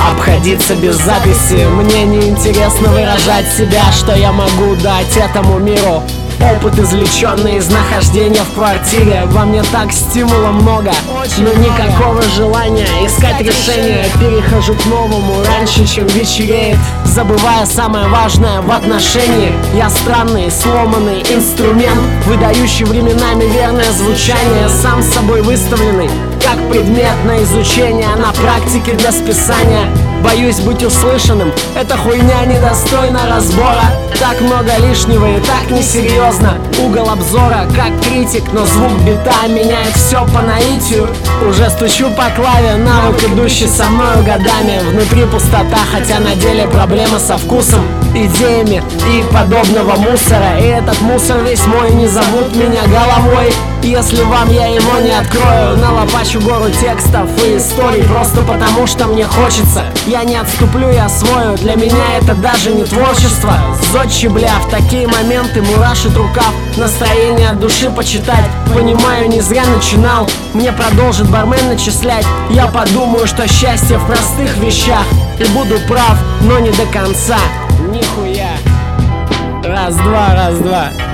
обходиться без записи. Мне не интересно выражать себя, что я могу дать этому миру. Опыт, извлеченный из нахождения в квартире. Во мне так стимула много, но никакого желания искать решение. Перехожу к новому раньше, чем вечереет, забывая самое важное в отношении. Я странный, сломанный инструмент, выдающий временами верное звучание. Сам с собой выставленный, как предмет на изучение, на практике для списания. Боюсь быть услышанным, эта хуйня недостойна разбора. Так много лишнего и так несерьезно. Угол обзора как критик, но звук бита меняет все по наитию. Уже стучу по клаве, навык, идущий со мною годами. Внутри пустота, хотя на деле проблема со вкусом, идеями и подобного мусора. И этот мусор весь мой, не зовут меня головой. Если вам я его не открою, налопачу гору текстов и историй, просто потому что мне хочется. Я не отступлю, я освою, для меня это даже не творчество. Зодчий, бля, в такие моменты мурашит рукав. Настроение от души почитать, понимаю, не зря начинал. Мне продолжит бармен начислять. Я подумаю, что счастье в простых вещах, и буду прав, но не до конца. Нихуя. Раз-два, раз-два.